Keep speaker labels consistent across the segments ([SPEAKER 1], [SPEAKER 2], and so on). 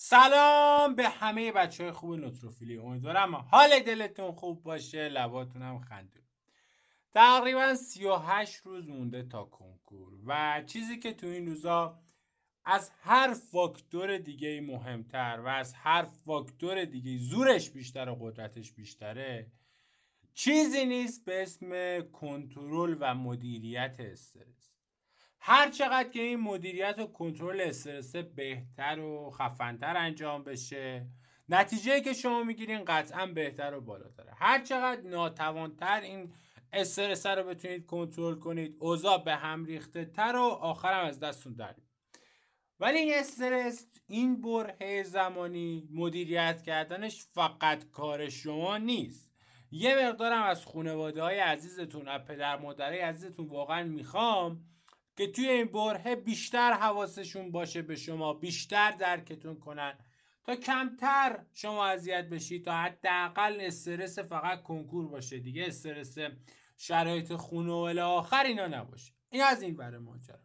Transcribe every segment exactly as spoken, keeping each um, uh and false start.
[SPEAKER 1] سلام به همه بچه های خوب نوتروفیلی. امیدوارم حال دلتون خوب باشه، لباتون هم خندون. تقریبا سی و هشت روز مونده تا کنکور و چیزی که تو این روزا از هر فاکتور دیگه مهمتر و از هر فاکتور دیگه زورش بیشتر و قدرتش بیشتره چیزی نیست به اسم کنترل و مدیریت استرس. هر چقدر که این مدیریت و کنترل استرس بهتر و خفنتر انجام بشه، نتیجه که شما میگیرین قطعا بهتر و بالاتره. هر چقدر ناتوانتر این استرس رو بتونید کنترل کنید، اوضاع به هم ریخته تر و آخرم از دستون در. ولی این استرس، این بره زمانی، مدیریت کردنش فقط کار شما نیست. یه مقدارم از خانواده های عزیزتون، از پدر مادرای عزیزتون واقعا میخوام که توی این بره بیشتر حواسشون باشه به شما، بیشتر درکتون کنن تا کمتر شما اذیت بشید، تا حداقل استرس فقط کنکور باشه دیگه، استرس شرایط خونه و الی آخر اینا نباشه. این از این بره ماجرا.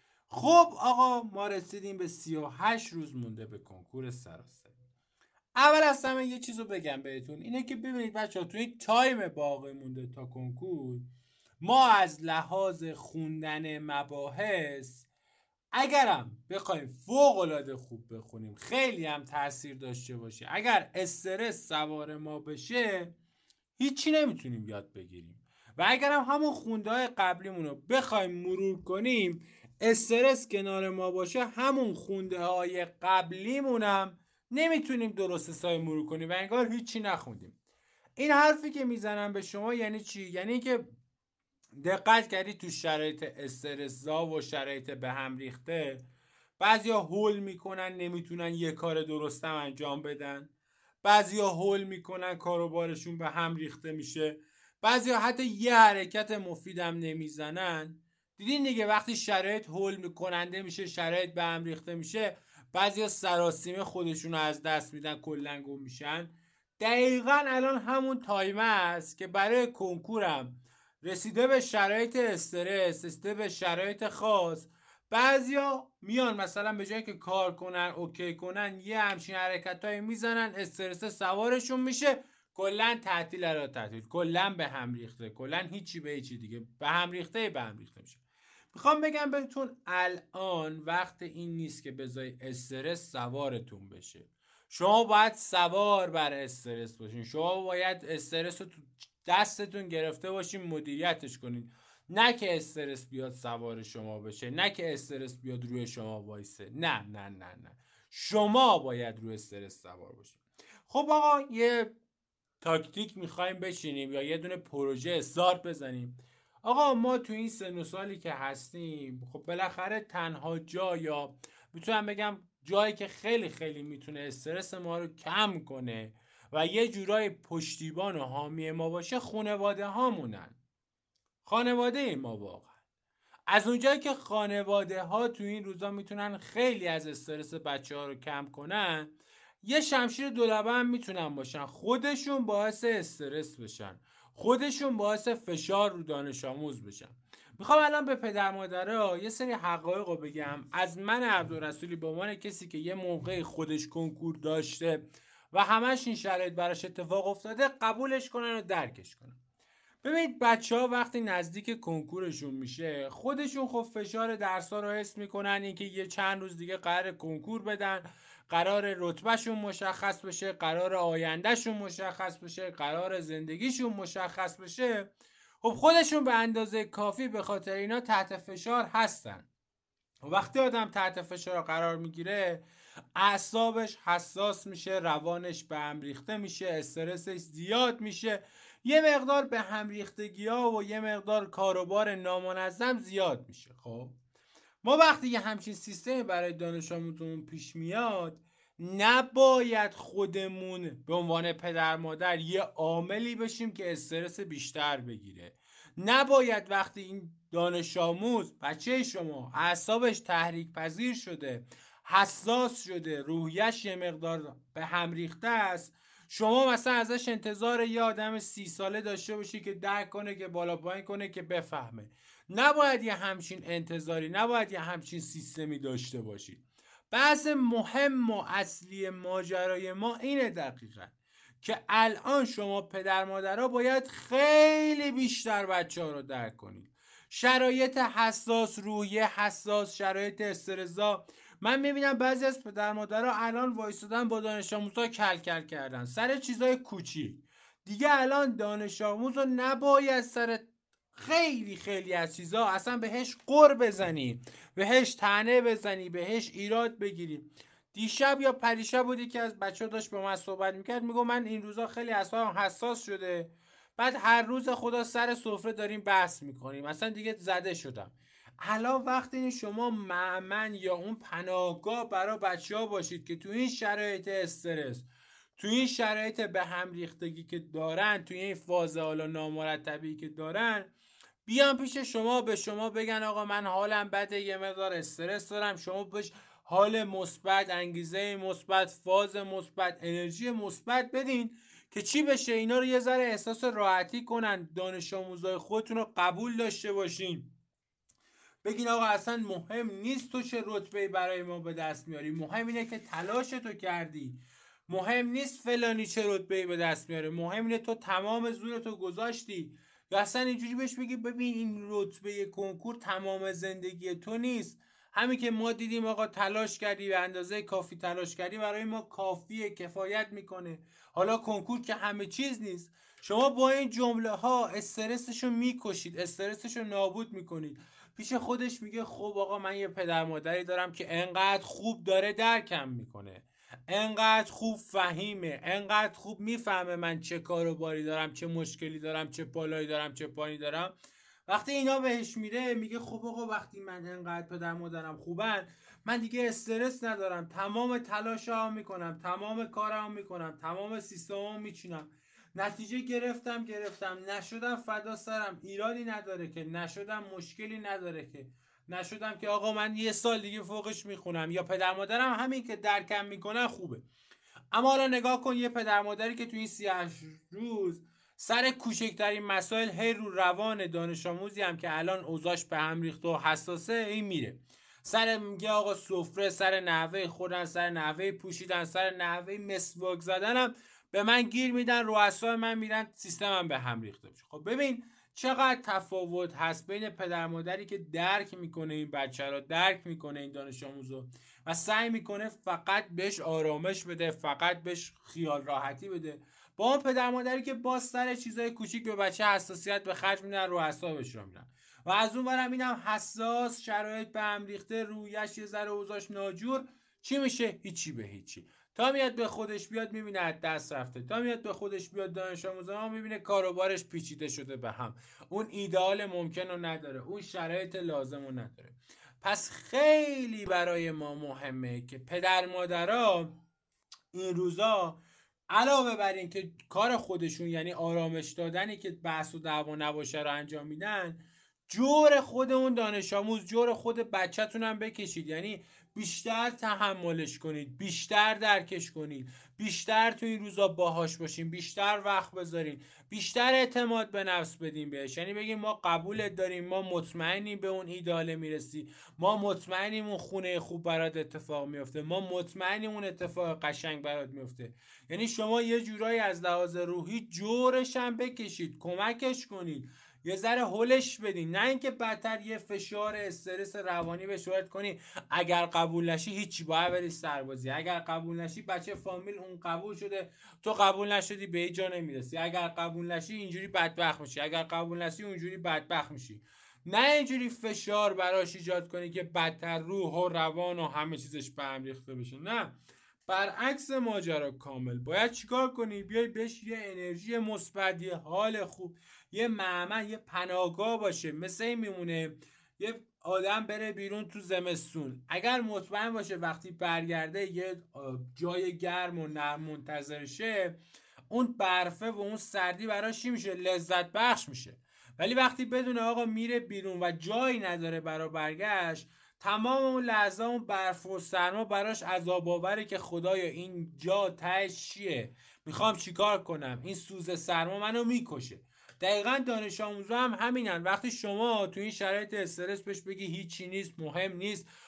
[SPEAKER 1] خب آقا، ما رسیدیم به سی و هشت روز مونده به کنکور سراسری. اول از همه یه چیزو بگم بهتون، اینه که ببینید بچه ها، توی تایم باقی مونده تا کنکور ما از لحاظ خوندن مباحث اگرم بخوایم فوق العاده خوب بخونیم، خیلی هم تاثیر داشته باشه، اگر استرس سوار ما بشه هیچی نمیتونیم یاد بگیریم. و اگرم همون خونده های قبلیمون رو بخوایم مرور کنیم، استرس کنار ما باشه، همون خونده های قبلیمونم نمیتونیم درست حسابی مرور کنیم و انگار هیچی نخوندیم. این حرفی که میزنم به شما یعنی چی؟ یعنی که دقت کردی تو شرایط استرسزا و شرایط به هم ریخته بعضیا هول میکنن، نمیتونن یه کار درستم انجام بدن، بعضیا هول میکنن کارو بارشون به هم ریخته میشه، بعضیا حتی یه حرکت مفیدم نمیزنن. دیدین دیگه وقتی شرایط هول میکننده میشه، شرایط به هم ریخته میشه، بعضیا سراسیمه خودشون رو از دست میدن، کلن گم میشن. دقیقا الان همون تایمه است که برای کنکورم رسیده به شرایط استرس، رسیده به شرایط خاص، بعضیا میان مثلا به جای که کار کنن اوکی کنن یه همچین حرکت های میزنن، استرس سوارشون میشه، کلا تعطیل را تعطیل، کلا به هم ریخته، کلا هیچی به هیچی دیگه، به هم ریخته به هم ریخته میشه. میخوام بگم بهتون الان وقت این نیست که بذاری استرس سوارتون بشه. شما باید سوار بر استرس باشین، شما باید استرس رو تو دستتون گرفته باشین، مدیریتش کنین. نه که استرس بیاد سوار شما بشه، نه که استرس بیاد روی شما وایسه، نه نه نه نه، شما باید روی استرس سوار باشین. خب آقا، یه تاکتیک میخوایم بشینیم یا یه دونه پروژه استارت بزنیم. آقا ما تو این سن و سالی که هستیم، خب بالاخره تنها جا، یا میتونم بگم جایی که خیلی خیلی میتونه استرس ما رو کم کنه و یه جورای پشتیبان و حامی ما باشه، خانواده هامونن. خانواده ما واقعا از اونجایی که خانواده ها تو این روزا میتونن خیلی از استرس بچه ها رو کم کنن، یه شمشیر دولبه هم میتونن باشن، خودشون باعث استرس بشن، خودشون باعث فشار رو دانش آموز بشن. میخوام الان به پدر مادرها یه سری حقایق رو بگم از من عبدالرسولی، به عنوان کسی که یه موقع خودش کنکور داشته و همش این شرایط براش اتفاق افتاده، قبولش کنن و درکش کنن. ببینید بچه ها وقتی نزدیک کنکورشون میشه، خودشون خب فشار درس ها رو حس میکنن، اینکه یه چند روز دیگه قرار کنکور بدن، قرار رتبهشون مشخص بشه، قرار آیندهشون مشخص بشه، قرار زندگیشون مشخص بشه. خب خودشون به اندازه کافی به خاطر اینا تحت فشار هستن. وقتی آدم تحت فشار قرار میگیره، اعصابش حساس میشه، روانش به هم ریخته میشه، استرسش زیاد میشه، یه مقدار به هم ریختگی ها و یه مقدار کاروبار نامنظم زیاد میشه. خب ما وقتی یه همچین سیستمی برای دانش آموزمون پیش میاد، نباید خودمون به عنوان پدر مادر یه عاملی بشیم که استرس بیشتر بگیره. نباید وقتی این دانش آموز، بچه شما، اعصابش تحریک پذیر شده، حساس شده، روحیش یه مقدار به هم ریخته است، شما مثلا ازش انتظار یه آدم سی ساله داشته باشی که درک کنه، که بالا پایین کنه، که بفهمه. نباید یه همچین انتظاری، نباید یه همچین سیستمی داشته باشید. بحث مهم و اصلی ماجرای ما اینه دقیقا که الان شما پدر مادرها باید خیلی بیشتر بچه ها رو درک کنید. شرایط حساس، روحیه حساس، شرایط استرسا. من میبینم بعضی از پدر مادرها الان وایستادن با دانش آموزها کل کل کردن سر چیزای کوچیک. دیگه الان دانش آموز رو نباید سر خیلی خیلی از چیزا اصلا بهش قر بزنی، بهش طعنه بزنی، بهش ایراد بگیری. دیشب یا پریشب بودی که از بچه ها داشت به من صحبت میکرد، میگو من این روزا خیلی اعصابم حساس شده، بعد هر روز خدا سر سفره داریم بحث میکنیم، اصلا دیگه زده شدم. الان وقتی شما مأمن یا اون پناهگاه برای بچه ها باشید که تو این شرایط استرس، تو این شرایط به هم ریختگی که دارن، تو این فاز حالا نامرتبی که دارن، بیان پیش شما به شما بگن آقا من حالم بده، یه مقدار استرس دارم، شما بهش حال مثبت، انگیزه مثبت، فاز مثبت، انرژی مثبت بدین که چی بشه؟ اینا رو یه ذره احساس راحتی کنن، دانش آموزای خودتون رو قبول داشته باشین. بگین آقا اصلا مهم نیست تو چه رتبه‌ای برای ما به دست میاری، مهم اینه که تلاش تو کردی. مهم نیست فلانی چه رتبه‌ای به دست میاره، مهم اینه تو تمام زورتو گذاشتی. یا اصلا اینجوری بهش بگی ببین این رتبه کنکور تمام زندگی تو نیست، همین که ما دیدیم آقا تلاش کردی، به اندازه کافی تلاش کردی، برای ما کافیه، کفایت میکنه. حالا کنکور که همه چیز نیست. شما با این جمله ها استرسشو میکشید، استرسشو نابود میکنید. پیش خودش میگه خب آقا من یه پدر مادری دارم که انقدر خوب داره درکم میکنه، انقدر خوب فهیمه، انقدر خوب میفهمه من چه کاروباری دارم، چه مشکلی دارم، چه بالایی دارم، چه پایینی دارم. وقتی اینا بهش میره میگه خب آقا وقتی من انقدر پدر مادرم خوبن، من دیگه استرس ندارم، تمام تلاشام میکنم، تمام کارام میکنم، تمام سیستمام میچینم، نتیجه گرفتم گرفتم نشدم فدا سرم، ایرادی نداره که نشدم، مشکلی نداره که نشدم، که آقا من یه سال دیگه فوقش میخونم. یا پدر مادرم همین که درکم میکنن خوبه. اما حالا نگاه کن یه پدر مادری که تو این سی و هشت روز سر کوچکترین مسائل هی رو روان دانش آموزی هم که الان اوضاعش به هم ریخته و حساسه این میره سر، میگه آقا سفره، سر نحوه خوردن، سر نحوه پوشیدن، سر نحوه مسواک زدنم به من گیر میدن، رؤسای من میرن، سیستمم به هم ریخته بشه. خب ببین چقدر تفاوت هست بین پدر مادری که درک میکنه این بچه رو، درک میکنه این دانش آموزو و سعی میکنه فقط بهش آرامش بده، فقط بهش خیال راحتی بده، با اون پدر مادری که باز سر چیزای کوچیک به بچه حساسیت به خرج میدن، رو اعصابش را میرن. و از اون برم اینم حساس، شرایط به هم ریخته، رویش یه ذره اوضاعش ناجور، چی میشه؟ هیچی به هیچی. تا میاد به خودش بیاد میبینه از دست رفته، تا میاد به خودش بیاد دانش آموزه ها میبینه کاروبارش پیچیده شده به هم، اون ایدئال ممکن رو نداره، اون شرایط لازم رو نداره. پس خیلی برای ما مهمه که پدر مادرها این روزا علاوه بر این که کار خودشون یعنی آرامش دادنی که بحث و دعوا نباشه رو انجام میدن، جور خود اون دانش آموز، جور خود بچه‌تون هم بکشید. یعنی بیشتر تحملش کنید، بیشتر درکش کنید، بیشتر تو این روزا باهاش باشین، بیشتر وقت بذارین، بیشتر اعتماد به نفس بدین بهش. یعنی بگیم ما قبولت داریم، ما مطمئنیم به اون ایداله میرسی، ما مطمئنیم اون خونه خوب برات اتفاق میفته، ما مطمئنیم اون اتفاق قشنگ برات میفته. یعنی شما یه جورایی از لحاظ روحی جورش هم بکشید، کمکش کنید، یه ذره هولش بدین، نه اینکه بدتر یه فشار استرس روانی بهش وارد کنی. اگر قبول نشی هیچی، باید بری سربازی، اگر قبول نشی بچه فامیل اون قبول شده تو قبول نشدی به هیچ جا نمیرسی، اگر قبول نشی اینجوری بدبخت میشی، اگر قبول نشی اونجوری بدبخت میشی. نه اینجوری فشار براش ایجاد کنی که بدتر روح و روان و همه چیزش به هم ریخته بشه. نه، برعکس ماجرا کامل. باید چیکار کنی؟ بیای بهش یه انرژی مثبت، یه حال خوب، یه معمل، یه پناهگاه باشه. مثل این میمونه یه آدم بره بیرون تو زمستون، اگر مطمئن باشه وقتی برگرده یه جای گرم و نرم منتظرشه، اون برفه و اون سردی براش چی میشه؟ لذت بخش میشه. ولی وقتی بدونه آقا میره بیرون و جایی نداره برا برگشت، تمام اون لحظه اون برف و سرما براش عذاب آوره که خدایا این جا تهش چیه، میخوام چیکار کنم، این سوز سرما منو میکشه. دقیقا دانش آموزا هم همینن. وقتی شما تو این شرایط استرس بهش بگی هیچی نیست، مهم نیست،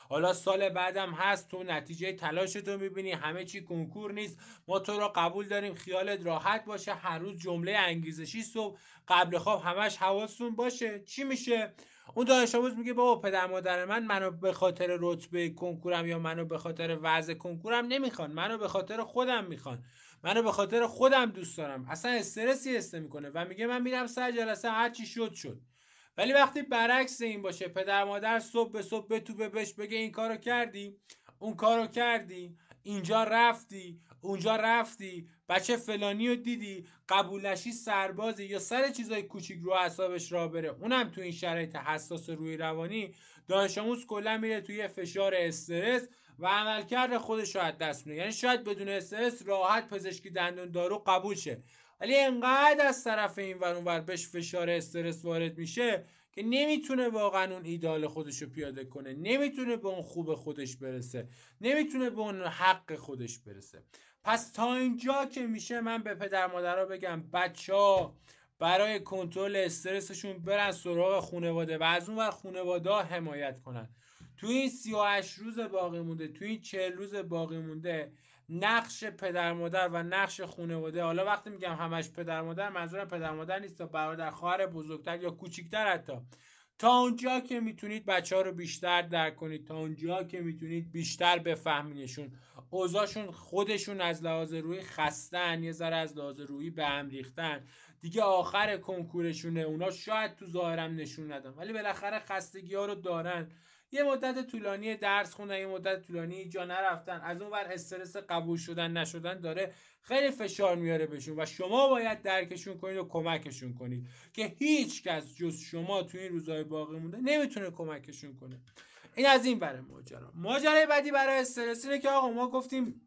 [SPEAKER 1] حالا سال بعدم هست، تو نتیجه تلاشتو میبینی، همه چی کنکور نیست، ما تو رو قبول داریم، خیالت راحت باشه، هر روز جمله انگیزشی صبح قبل خواب همش حواستون باشه. چی میشه؟ اون دانش آموز میگه بابا پدر مادر من منو به خاطر رتبه کنکورم یا منو به خاطر وضع کنکورم نمیخوان، منو به خاطر خودم میخوان، منو به خاطر خودم دوست دارم، اصلا استرسی حس میکنه و میگه من میرم سر جلسه هر چی شد شد. ولی وقتی برعکس این باشه، پدر مادر صبح به صبح بتوبه بهش بگه این کارو کردی، اون کارو کردی، اینجا رفتی، اونجا رفتی، بچه فلانی رو دیدی، قبولشی سربازی، یا سر چیزای کوچیک رو اعصابش را بره، اونم تو این شرایط حساس روی روانی، دانش آموز کلا میره توی فشار استرس و عملکرد خودش رو از دست میده. یعنی شاید بدون استرس راحت پزشکی دندون دارو قبول شه، ولی انقدر از طرف این ور اون ور بهش فشار استرس وارد میشه که نمیتونه واقعا اون ایدال خودش رو پیاده کنه، نمیتونه به اون خوب خودش برسه، نمیتونه به اون حق خودش برسه. پس تا اینجا که میشه من به پدر مادرها بگم بچه ها برای کنترل استرسشون برن سراغ خانواده و از اون ور خانواده ها حمایت کنن. تو این سی و هشت روز باقی مونده، تو این چهل روز باقی مونده، نقش پدر مادر و نقش خانواده، حالا وقتی میگم همش پدر مادر منظورم پدر مادر نیست، تا برادر خواهر بزرگتر یا کوچیکتر حتی، تا اونجا که میتونید بچه ها رو بیشتر درک کنید، تا اونجا که میتونید بیشتر بفهمینشون، اوضاعشون خودشون از لحاظ روحی خستن، یه ذره از لحاظ روحی به هم ریختن دیگه، آخر کنکورشونه، اونا شاید تو ظاهرم نشون ندن ولی بالاخره خستگی ها رو دارن، یه مدت طولانی درس خوندن، یه مدت طولانی جا نرفتن، از اون ور استرس قبول شدن نشدن داره خیلی فشار میاره بهشون و شما باید درکشون کنید و کمکشون کنید که هیچ کس جز شما تو این روزهای باقی مونده نمیتونه کمکشون کنه. این از این برای ماجرا. ماجرای بعدی برای استرس اینه که آقا ما گفتیم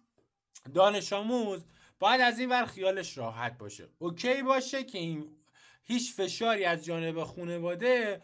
[SPEAKER 1] دانش آموز باید از این ور خیالش راحت باشه، اوکی باشه که این هیچ فشاری از جانب خانواده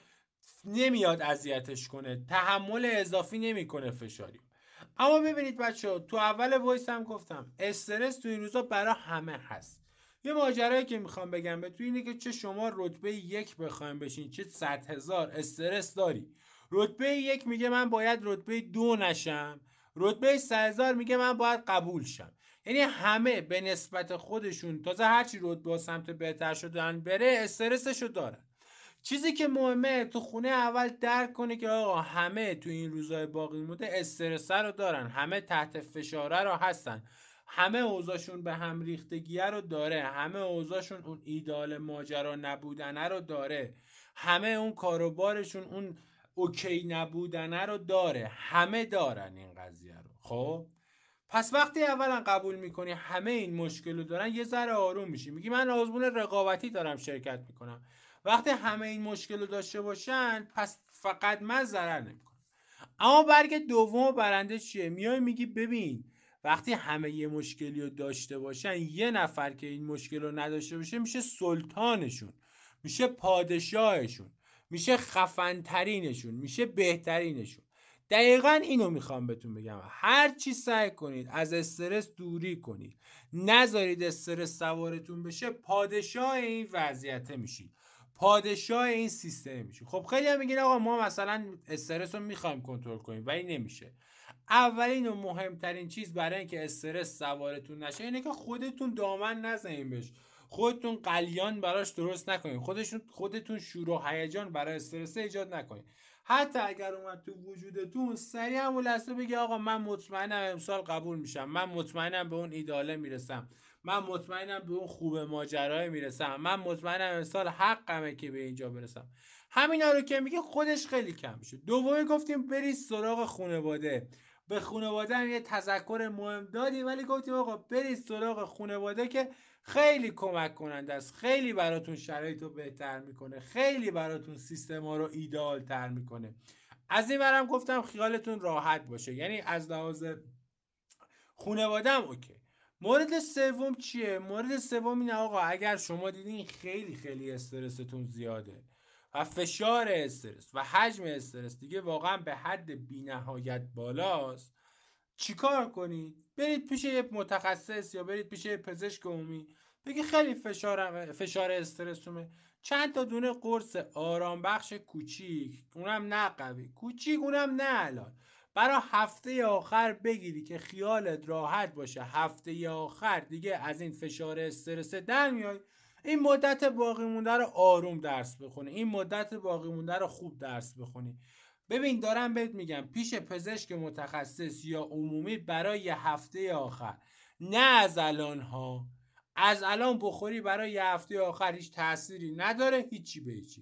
[SPEAKER 1] نمیاد اذیتش کنه، تحمل اضافی نمیکنه فشاری. اما ببینید بچه ها، تو اول وایس هم گفتم استرس تو این روزا برای همه هست. یه ماجرایی که میخوام بگم به تو اینه که چه شما رتبه یک بخوایم بشین چه صد هزار استرس داری. رتبه یک میگه من باید رتبه دو نشم، رتبه صد هزار میگه من باید قبول شم. یعنی همه به نسبت خودشون تازه هرچی رتبه سمت بهتر شدن بره استرسشو دارن. چیزی که مهمه تو خونه اول درک کنه که آقا همه تو این روزهای باقی مونده استرس رو دارن، همه تحت فشاره رو هستن، همه اوضاعشون به هم ریختگیه رو داره، همه اوضاعشون اون ایدال ماجرا نبودنه رو داره، همه اون کاروبارشون اون اوکی نبودنه رو داره، همه دارن این قضیه رو. خب پس وقتی اولا قبول میکنی همه این مشکل رو دارن، یه ذره آروم میشی، میگی من آزمون رقابتی دارم شرکت میکنم. وقتی همه این مشکل رو داشته باشن پس فقط من ضرر نمیکنم. اما برگ دوم برنده چیه؟ میای میگی ببین وقتی همه یه مشکلی رو داشته باشن، یه نفر که این مشکل رو نداشته باشه میشه سلطانشون، میشه پادشاهشون، میشه خفنترینشون، میشه بهترینشون. دقیقا اینو میخوام بهتون بگم، هر چی سعی کنید از استرس دوری کنید، نذارید استرس سوارتون بشه، پادشاه این وضعیت میشید، پادشاه این سیستم میشید. خب خیلی هم میگین آقا ما مثلا استرس رو میخوایم کنترل کنیم ولی نمیشه. اولین و مهمترین چیز برای اینکه استرس سوارتون نشه اینه که خودتون دامن نزنین بهش، خودتون قلیان براش درست نکنین، خودشون خودتون شور و هیجان برای استرس ایجاد نکنین. حتی اگر اومد تو وجودتون سریع همون لحظه بگی آقا من مطمئنم امسال قبول میشم، من مطمئنم به اون ایداله میرسم، من مطمئنم به اون خوب ماجرای میرسم، من مطمئنم امسال حقمه که به اینجا برسم. همینا رو که میگه خودش خیلی کم میشه. دومی گفتیم برید سراغ خانواده، به خانواده هم یه تذکر مهم دادیم ولی گفتیم آقا برید سراغ خانواده که خیلی کمک کننده است، خیلی براتون شرایط رو بهتر میکنه، خیلی براتون سیستم ها رو ایدئال تر میکنه. از این برم گفتم خیالتون راحت باشه، یعنی از لحاظ خانواده هم اوکی. مورد سوم چیه؟ مورد سوم اینه آقا اگر شما دیدین خیلی خیلی استرستون زیاده و فشار استرس و حجم استرس دیگه واقعا به حد بی‌نهایت بالاست، چیکار کنید؟ برید پیش یه متخصص یا برید پیش یه پزشک عمومی، بگی خیلی فشار فشار استرسومه، چند تا دونه قرص آرام بخش کوچیک، اونم نه قوی، کوچیک اونم نه الان، برای هفته آخر بگیری که خیالت راحت باشه هفته آخر دیگه از این فشار استرس در میای، این مدت باقی مونده رو آروم درس بخونی، این مدت باقی مونده رو خوب درس بخونی. ببین دارم بهت میگم پیش پزشک متخصص یا عمومی برای یه هفته آخر، نه از الان ها. از الان بخوری برای یه هفته آخر هیچ تأثیری نداره، هیچی به هیچی.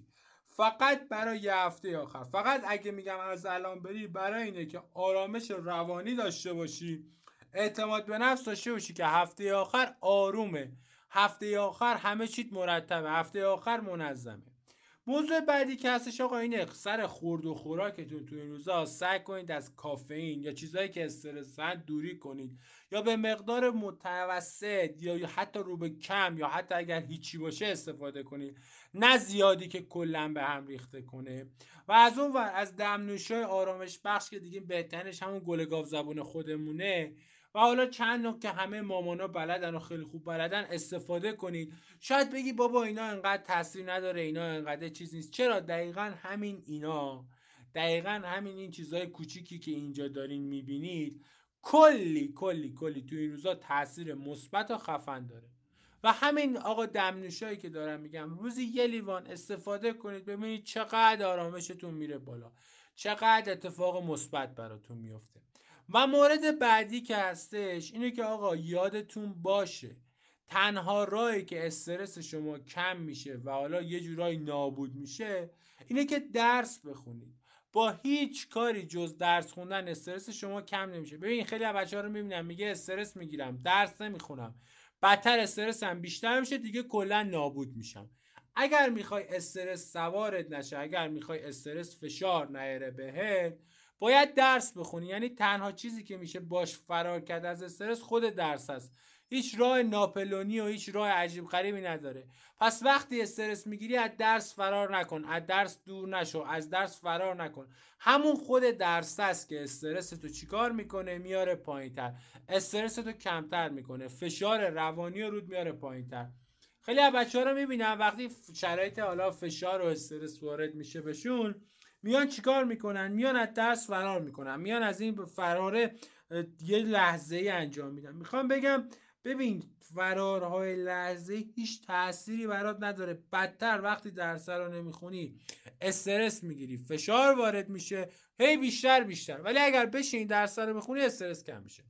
[SPEAKER 1] فقط برای یه هفته آخر، فقط اگه میگم از الان بری برای اینه که آرامش روانی داشته باشی، اعتماد به نفس داشته باشی که هفته آخر آرومه، هفته آخر همه چیت مرتبه، هفته آخر منظمه. موضوع بعدی که هستش آقا اینه، سر خورد و خوراکتون تو این روزا سعی کنید از کافئین یا چیزهایی که استرسن دوری کنید، یا به مقدار متوسط یا حتی رو به کم یا حتی اگر هیچی باشه استفاده کنید، نه زیادی که کلا به هم ریخته کنه. و از اون ور از دمنوشای آرامش بخش که دیگه بهترینش همون گل گاو زبون خودمونه و حالا چند نوع که همه مامانا بلدن و خیلی خوب بلدن استفاده کنید. شاید بگی بابا اینا انقدر تاثیر نداره، اینا انقدر چیز نیست. چرا؟ دقیقا همین اینا، دقیقا همین این چیزهای کوچیکی که اینجا دارین میبینید کلی کلی کلی تو این روزا تاثیر مثبت و خفن داره. و همین آقا دمنوشایی که دارم میگم روزی یه لیوان استفاده کنید، ببینید چقدر آرامشتون میره بالا، چقدر اتفاق مثبت براتون میفته. و مورد بعدی که هستش اینه که آقا یادتون باشه تنها راهی که استرس شما کم میشه و حالا یه جورایی نابود میشه اینه که درس بخونید. با هیچ کاری جز درس خوندن استرس شما کم نمیشه. ببین خیلی از بچه‌ها رو میبینم میگه استرس میگیرم درس نمیخونم، بدتر استرس هم بیشتر میشه، دیگه کلا نابود میشم. اگر میخوای استرس سوارت نشه، اگر میخوای استرس فشار نیاره بهت، باید درس بخونی. یعنی تنها چیزی که میشه باش فرار کرد از استرس خود درس هست، هیچ راه ناپلونی و هیچ راه عجیب غریبی نداره. پس وقتی استرس میگیری از درس فرار نکن، از درس دور نشو، از درس فرار نکن. همون خود درس است که استرس تو چیکار میکنه؟ میاره پایینتر. استرس تو کمتر میکنه، فشار روانی رو رود میاره پایینتر. خیلی از بچه ها رو میبینم وقتی شرایط حالا فشار و استرس وارد میشه بهشون، میان چیکار میکنن؟ میان از درس فرار میکنن، میان از این فراره یه لحظه ای انجام میدن. میخوام بگم ببین فرارهای لحظه هیچ تأثیری برات نداره، بدتر وقتی درس رو نمیخونی استرس میگیری، فشار وارد میشه، هی بیشتر بیشتر. ولی اگر بشین درس رو بخونی استرس کم میشه.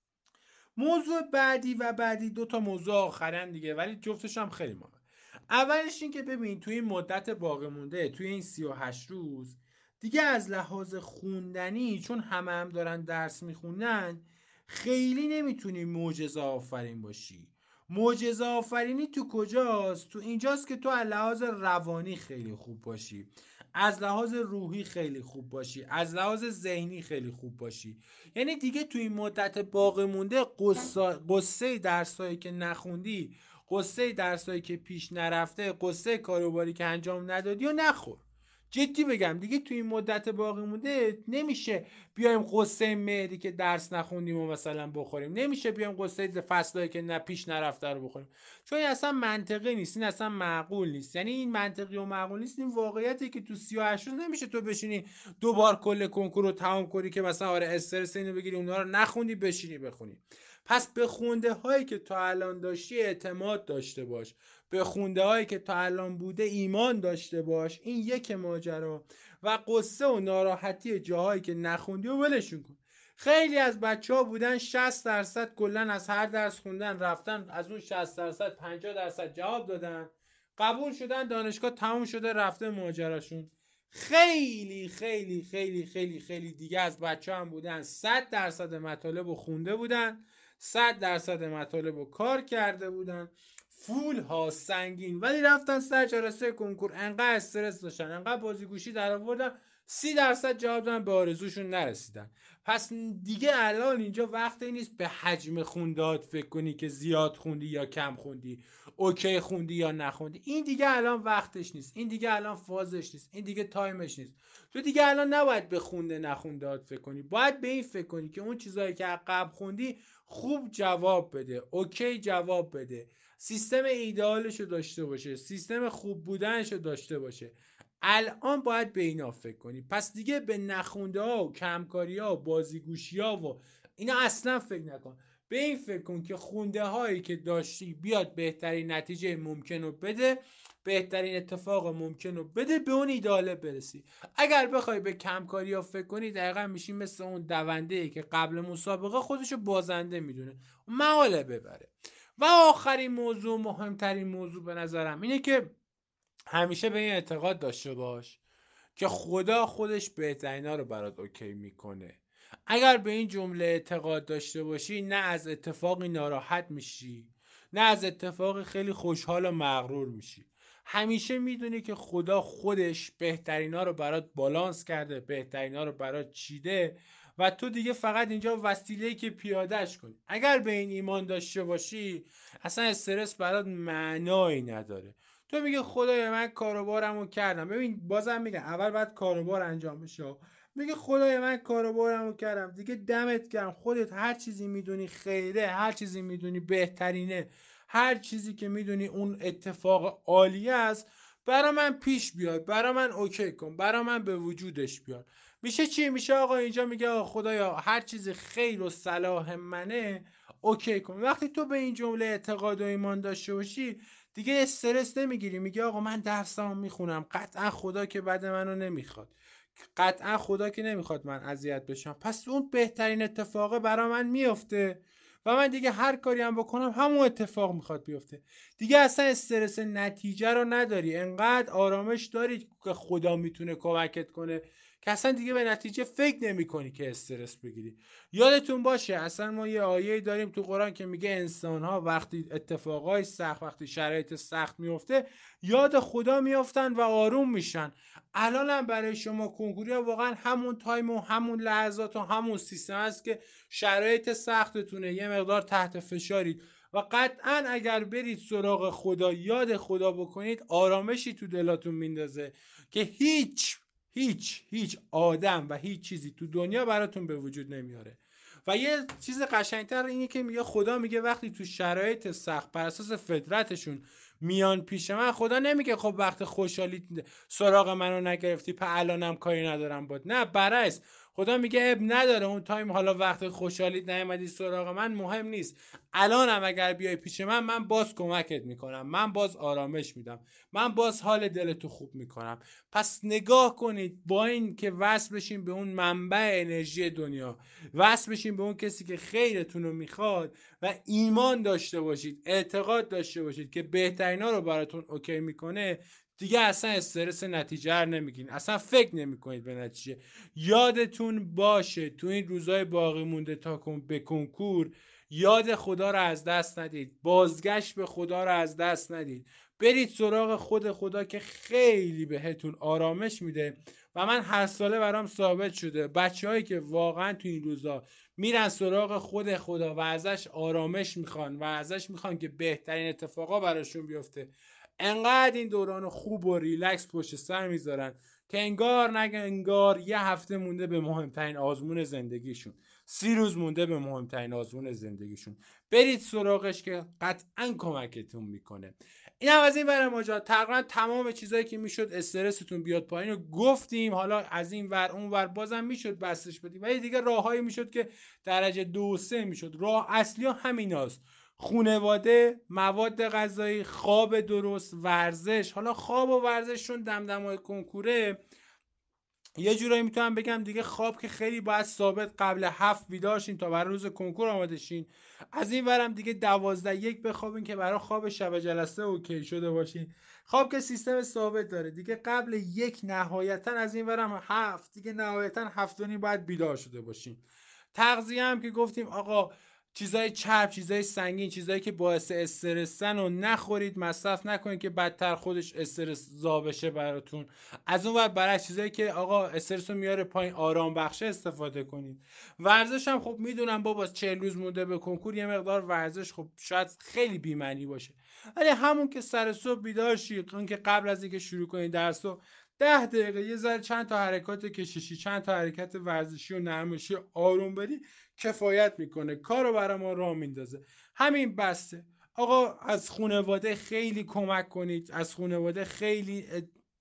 [SPEAKER 1] موضوع بعدی و بعدی دو تا موضوع آخرن دیگه، ولی جفتش هم خیلی مهمه. اولش این که ببین توی این مدت باقی مونده، توی این سی و هشت روز دیگه از لحاظ خوندنی، چون همه هم دارن درس میخونن، خیلی نمیتونی معجزه آفرین باشی. معجزه آفرینی تو کجاست؟ تو اینجاست که تو از لحاظ روانی خیلی خوب باشی، از لحاظ روحی خیلی خوب باشی، از لحاظ ذهنی خیلی خوب باشی. یعنی دیگه تو این مدت باقی مونده قصه قصه درسایی که نخوندی، قصه درسایی که پیش نرفته، قصه کاروباری که انجام ندادی و نخور. جدی بگم دیگه تو این مدت باقی مونده نمیشه بیایم قصه مهری که درس نخوندیم و مثلا بخوریم، نمیشه بیایم قصه فصلایی که نه پیش نرفته رو بخوریم، چون این اصلا منطقی نیست، این اصلا معقول نیست. یعنی این منطقی و معقول نیست، این واقعیتی که تو سی و هشت روز نمیشه تو بشینی دوبار کل کنکور رو تمام کنی که مثلا آره استرس اینو بگیری اونها رو نخوندی بشینی بخونی. پس به خونده هایی که تا الان داشتی اعتماد داشته باش، به خونده هایی که تا الان بوده ایمان داشته باش. این یک ماجرا. و قصه و ناراحتی جاهایی که نخوندی و ولشون کن. خیلی از بچه ها بودن شصت درصد کلا از هر درس خوندن رفتن، از اون شصت درصد پنجاه درصد جواب دادن، قبول شدن دانشگاه، تموم شده رفته ماجراشون. خیلی خیلی خیلی خیلی خیلی دیگه از بچه هم بودن صد درصد مطالب رو خونده بودن، صد درصد مطالب رو کار کرده بودن، فول ها سنگین، ولی رفتن سر جلسه کنکور انقدر استرس داشتن، انقدر بازیگوشی در آوردن، سی درصد جواب دادن به آرزوشون نرسیدن. پس دیگه الان اینجا وقتی نیست به حجم خوندات فکر کنی که زیاد خوندی یا کم خوندی، اوکی خوندی یا نخوندی. این دیگه الان وقتش نیست، این دیگه الان فازش نیست، این دیگه تایمش نیست. تو دیگه الان نباید به خونده نخوندات فکر کنی، باید به این فکر کنی که اون چیزایی که قبل خوندی خوب جواب بده، اوکی جواب بده، سیستم ایدئالش رو داشته باشه، سیستم خوب بودنش رو داشته باشه. الان باید به اینا فکر کنی. پس دیگه به نخونده ها و کمکاری ها و بازیگوشی ها و اینا اصلا فکر نکن. به این فکر کن که خونده هایی که داشتی بیاد بهترین نتیجه ممکن رو بده، بهترین اتفاق ممکن رو بده، به اون ایداله برسی. اگر بخوای به کمکاری ها فکر کنی دقیقا میشی مثل اون دونده ای که قبل مسابقه خودشو بازنده میدونه، محاله ببره. و آخرین موضوع، مهمترین موضوع به نظرم اینه که همیشه به این اعتقاد داشته باش که خدا خودش بهترینا رو برات اوکی میکنه. اگر به این جمله اعتقاد داشته باشی، نه از اتفاقی ناراحت میشی، نه از اتفاقی خیلی خوشحال و مغرور میشی. همیشه میدونی که خدا خودش بهترینا رو برات بالانس کرده، بهترینا رو برات چیده و تو دیگه فقط اینجا وسیله‌ای که پیادهش کنی. اگر به این ایمان داشته باشی، اصلا استرس برات معنایی نداره. تو میگه خدایا من کاروبارمو کردم. ببین بازم میگه اول باید کاروبار انجام بشه. میگه خدایا من کاروبارمو کردم، دیگه دمت گرم، خودت هر چیزی میدونی خیره، هر چیزی میدونی بهترینه، هر چیزی که میدونی اون اتفاق عالیه است، برا من پیش بیاد، برا من اوکی کن، برا من به وجودش بیاد. میشه چی؟ میشه آقا اینجا میگه آقا خدایا هر چیزی خیر و صلاح منه اوکی کن. وقتی تو به این جمله اعتقاد و ایمان داشته باشی، دیگه استرس نمیگیری. میگه آقا من درسامو میخونم، قطعا خدا که بد منو نمیخواد، قطعا خدا که نمیخواد من اذیت بشم، پس اون بهترین اتفاقه برا من میفته و من دیگه هر کاری هم بکنم همون اتفاق میخواد بیفته. دیگه اصلا استرس نتیجه رو نداری، انقدر آرامش داری که خدا میتونه کمکت کنه که اصلا دیگه به نتیجه فکر نمی کنی که استرس بگیری. یادتون باشه اصلا ما یه آیه داریم تو قرآن که میگه انسان ها وقتی اتفاقای سخت، وقتی شرایط سخت میفته، یاد خدا میافتن و آروم میشن. الان هم برای شما کنکوری ها واقعا همون تایم و همون لحظات و همون سیستم است که شرایط سختتونه، یه مقدار تحت فشارید و قطعا اگر برید سراغ خدا، یاد خدا بکنید، آرامشی تو دلاتون میندازه که هیچ هیچ هیچ آدم و هیچ چیزی تو دنیا براتون به وجود نمیاره. و یه چیز قشنگتر اینه که میگه خدا میگه وقتی تو شرایط سخت بر اساس فطرتشون میان پیش من، خدا نمیگه خب وقت خوشحالی سراغ منو نگرفتی په الانم کاری ندارم بود. نه، برعکس، خدا میگه اب نداره اون تایم حالا وقت خوشحالی نیومدی سراغ من، مهم نیست، الانم اگر بیای پیش من، من باز کمکت میکنم، من باز آرامش میدم، من باز حال دلتو خوب میکنم. پس نگاه کنید، با این که وصل بشین به اون منبع انرژی دنیا، وصل بشین به اون کسی که خیرتون رو میخواد و ایمان داشته باشید، اعتقاد داشته باشید که بهترینا رو براتون اوکی میکنه، دیگه اصلا استرس نتیجه رو نمیگین، اصلا فکر نمیکنید به نتیجه. یادتون باشه تو این روزای باقی مونده تا به کنکور، یاد خدا رو از دست ندید، بازگشت به خدا رو از دست ندید، برید سراغ خود خدا که خیلی بهتون آرامش میده. و من هر ساله برام ثابت شده بچه‌هایی که واقعا تو این روزا میرن سراغ خود خدا و ازش آرامش میخوان و ازش میخوان که بهترین اتفاقا براشون بیفته، انقدر این دوران خوب و ریلکس پشت سر میذارن که انگار نگه انگار یه هفته مونده به مهمترین آزمون زندگیشون، سی روز مونده به مهمترین آزمون زندگیشون. برید سراغش که قطعا کمکتون میکنه. این هم از این ور ماجرا. تقریبا تمام چیزایی که میشد استرستون بیاد پایین رو گفتیم. حالا از این ور اون ور بازم میشد بسش بدیم، ولی دیگه راههایی میشد که درجه دو سه میشد. راه اصلی ها همیناست: خونواده، مواد غذایی، خواب درست، ورزش. حالا خواب و ورزششون دمدمای کنکوره، یه جورایی میتونم بگم دیگه خواب که خیلی باید ثابت قبل هفت بیدار شین تا برای روز کنکور آماده شین. از این ورم دیگه دوازده یک بخوابین که برای خواب شب جلسه اوکی شده باشین. خواب که سیستم ثابت داره دیگه، قبل یک نهایتا، از این ورم هفت دیگه نهایتا هفت و نیم باید بیدار شده باشین. تغذیه هم که گفتیم آقا، چیزای چرب، چیزای سنگین، چیزایی که باعث استرسن رو نخورید، مصرف نکنید که بدتر خودش استرس زا بشه براتون. از اون ور برای چیزایی که آقا استرس رو میاره پایین، آرام بخشه استفاده کنید. ورزش هم خب میدونم بابا چهل روز مونده به کنکور، یه مقدار ورزش خب شاید خیلی بی‌معنی باشه، ولی همون که سر صبح بیدار شی، اون که قبل از اینکه شروع کنید درسو ده دقیقه یه ذره چند تا حرکات کششی، چند تا حرکت ورزشی و نرمشی آروم بری، کفایت میکنه، کارو برای ما راه میندازه. همین بسته. آقا از خانواده خیلی کمک کنید، از خانواده خیلی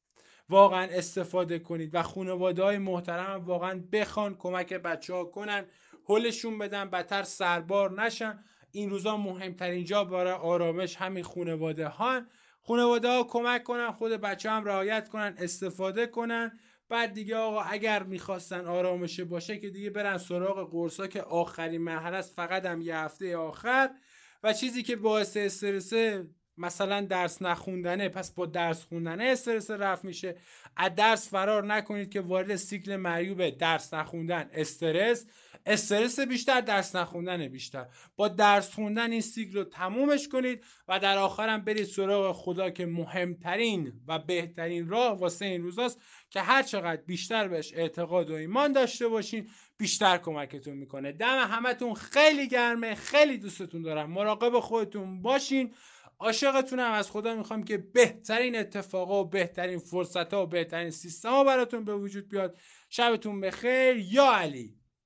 [SPEAKER 1] واقعا استفاده کنید و خانواده های محترم واقعا بخوان کمک بچه ها کنن، هلشون بدن، بدتر سربار نشن. این روزا مهمترین جا برای آرامش همین خانواده ها. خانواده ها کمک کنن، خود بچه هم رعایت کنن، استفاده کنن. بعد دیگه آقا اگر میخواستن آرامشه باشه که دیگه برن سراغ قرصا که آخرین مرحله است، فقط هم یه هفته آخر. و چیزی که باعث استرسه مثلا درس نخوندنه، پس با درس خوندنه استرس رفع میشه. از درس فرار نکنید که وارد سیکل معیوب درس نخوندن، استرس استرس بیشتر، درس نخوندن بیشتر. با درس خوندن این سیکل رو تمومش کنید و در آخرم برید سراغ خدا که مهمترین و بهترین راه واسه این روزاست که هر چقدر بیشتر بهش اعتقاد و ایمان داشته باشین بیشتر کمکتون میکنه. دم همتون خیلی گرمه، خیلی دوستتون دارم، مراقب خودتون باشین. عاشقتونم. از خدا میخوام که بهترین اتفاقا و بهترین فرصت‌ها و بهترین سیستما براتون به وجود بیاد. شبتون بخیر. یا علی.